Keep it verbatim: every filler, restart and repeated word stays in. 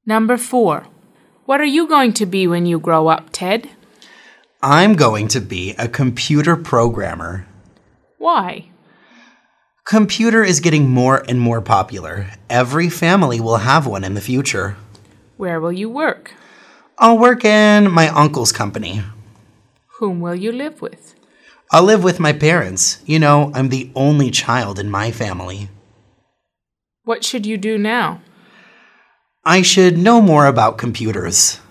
Number four. What are you going to be when you grow up, Ted? I'm going to be a computer programmer. Why? Computer is getting more and more popular. Every family will have one in the future. Where will you work? I'll work in my uncle's company. Whom will you live with? I'll live with my parents. You know, I'm the only child in my family. What should you do now? I should know more about computers.